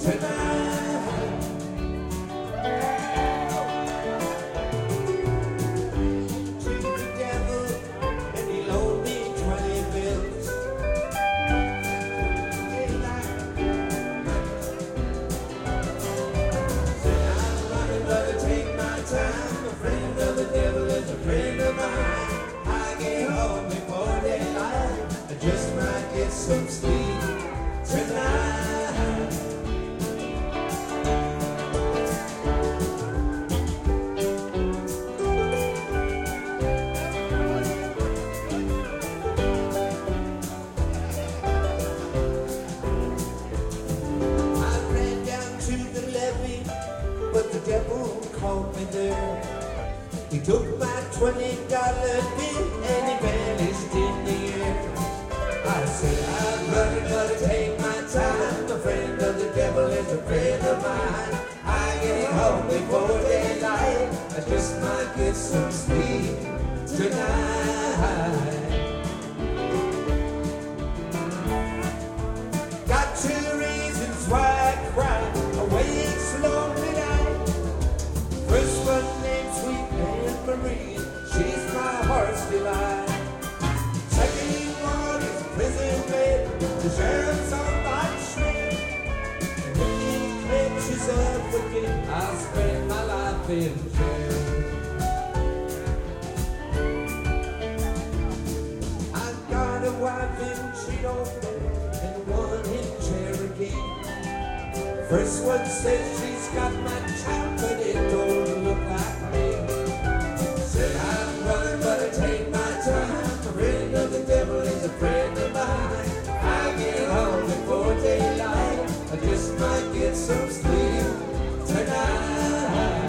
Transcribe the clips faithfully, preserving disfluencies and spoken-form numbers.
Some sleep tonight. I ran down to the levee, but the devil caught me there. He took my twenty dollar bill and he vanished in the air. I said, I'm running, but it take my time. A friend of the devil is a friend of mine. I get home before daylight. I just might get some sleep tonight. Got two reasons why I cry awake so lonely night. First one named Sweet Anne Marie, she's my heart's delight. Second one is prison bed, the sheriff's on my trail. And if he catches up with me, I'll spend my life in jail. I've got a wife in Cheeto and one in Cherokee. First one says she's got my child, but it don't look like me. Said I'm running, but it take my time. A friend of the devil is a friend of mine. I get home before daylight. I just might get some sleep tonight.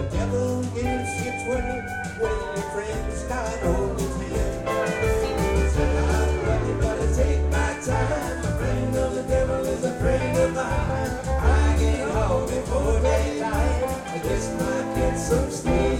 The devil gives you twenty when your friends got only ten. Said I'm ready, but I take my time. A friend of the devil is a friend of mine. I get home before daylight. I just might get some sleep.